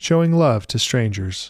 showing love to strangers.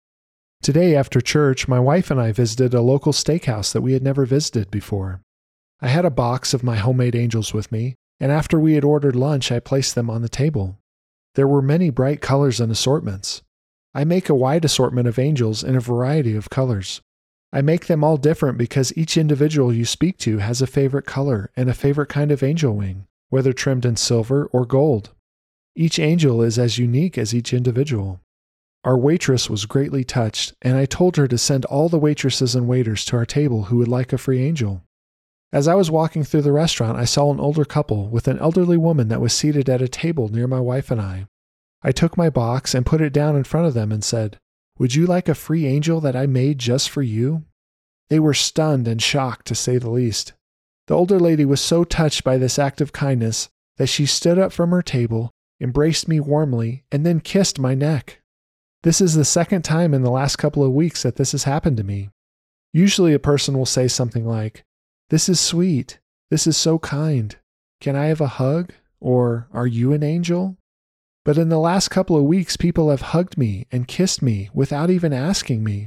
Today after church, my wife and I visited a local steakhouse that we had never visited before. I had a box of my homemade angels with me, and after we had ordered lunch, I placed them on the table. There were many bright colors and assortments. I make a wide assortment of angels in a variety of colors. I make them all different because each individual you speak to has a favorite color and a favorite kind of angel wing, whether trimmed in silver or gold. Each angel is as unique as each individual. Our waitress was greatly touched, and I told her to send all the waitresses and waiters to our table who would like a free angel. As I was walking through the restaurant, I saw an older couple with an elderly woman that was seated at a table near my wife and I. I took my box and put it down in front of them and said, "Would you like a free angel that I made just for you?" They were stunned and shocked, to say the least. The older lady was so touched by this act of kindness that she stood up from her table, embraced me warmly, and then kissed my neck. This is the second time in the last couple of weeks that this has happened to me. Usually a person will say something like, "This is sweet. This is so kind. Can I have a hug?" Or, "Are you an angel?" But in the last couple of weeks, people have hugged me and kissed me without even asking me.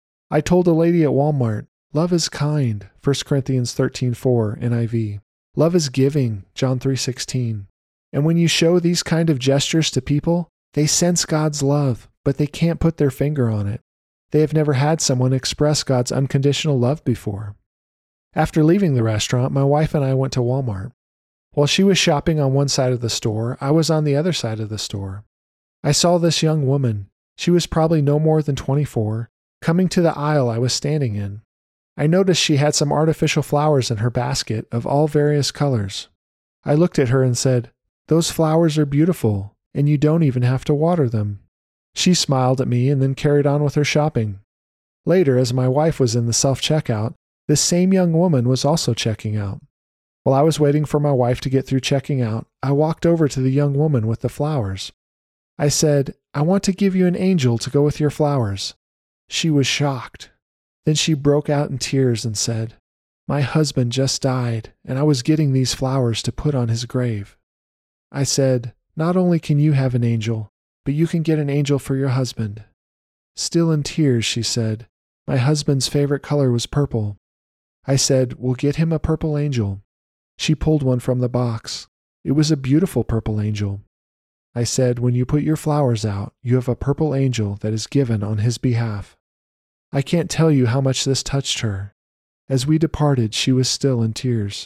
I told a lady at Walmart, "Love is kind," 1 Corinthians 13:4 NIV. Love is giving, John 3:16. And when you show these kind of gestures to people, they sense God's love, but they can't put their finger on it. They have never had someone express God's unconditional love before. After leaving the restaurant, my wife and I went to Walmart. While she was shopping on one side of the store, I was on the other side of the store. I saw this young woman, she was probably no more than 24, coming to the aisle I was standing in. I noticed she had some artificial flowers in her basket of all various colors. I looked at her and said, "Those flowers are beautiful, and you don't even have to water them." She smiled at me and then carried on with her shopping. Later, as my wife was in the self-checkout, this same young woman was also checking out. While I was waiting for my wife to get through checking out, I walked over to the young woman with the flowers. I said, "I want to give you an angel to go with your flowers." She was shocked. Then she broke out in tears and said, "My husband just died, and I was getting these flowers to put on his grave." I said, "Not only can you have an angel, but you can get an angel for your husband." Still in tears, she said, "My husband's favorite color was purple." I said, "We'll get him a purple angel." She pulled one from the box. It was a beautiful purple angel. I said, "When you put your flowers out, you have a purple angel that is given on his behalf." I can't tell you how much this touched her. As we departed, she was still in tears.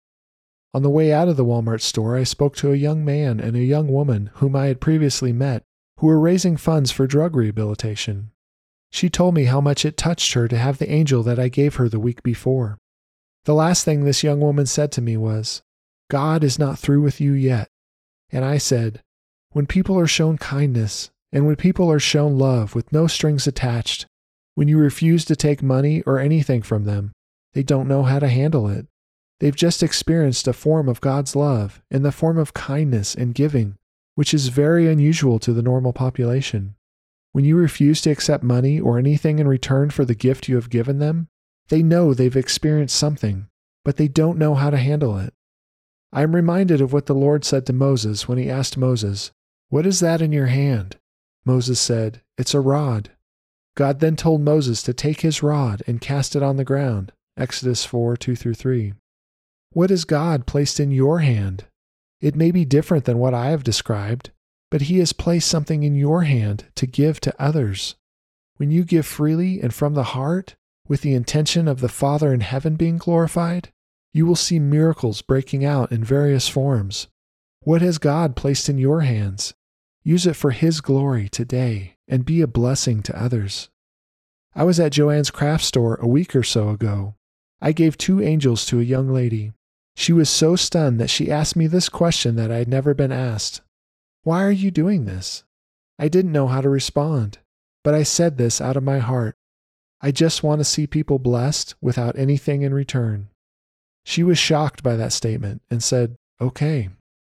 On the way out of the Walmart store, I spoke to a young man and a young woman whom I had previously met, who were raising funds for drug rehabilitation. She told me how much it touched her to have the angel that I gave her the week before. The last thing this young woman said to me was, "God is not through with you yet." And I said, when people are shown kindness, and when people are shown love with no strings attached, when you refuse to take money or anything from them, they don't know how to handle it. They've just experienced a form of God's love in the form of kindness and giving, which is very unusual to the normal population. When you refuse to accept money or anything in return for the gift you have given them, they know they've experienced something, but they don't know how to handle it. I am reminded of what the Lord said to Moses when he asked Moses, "What is that in your hand?" Moses said, "It's a rod." God then told Moses to take his rod and cast it on the ground, Exodus 4:2-3. What has God placed in your hand? It may be different than what I have described, but he has placed something in your hand to give to others. When you give freely and from the heart, with the intention of the Father in heaven being glorified, you will see miracles breaking out in various forms. What has God placed in your hands? Use it for his glory today and be a blessing to others. I was at Joanne's craft store a week or so ago. I gave 2 angels to a young lady. She was so stunned that she asked me this question that I had never been asked. "Why are you doing this?" I didn't know how to respond, but I said this out of my heart. I just want to see people blessed without anything in return. She was shocked by that statement and said, "Okay."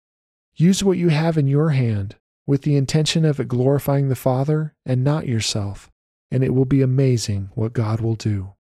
Use what you have in your hand with the intention of it glorifying the Father and not yourself, and it will be amazing what God will do.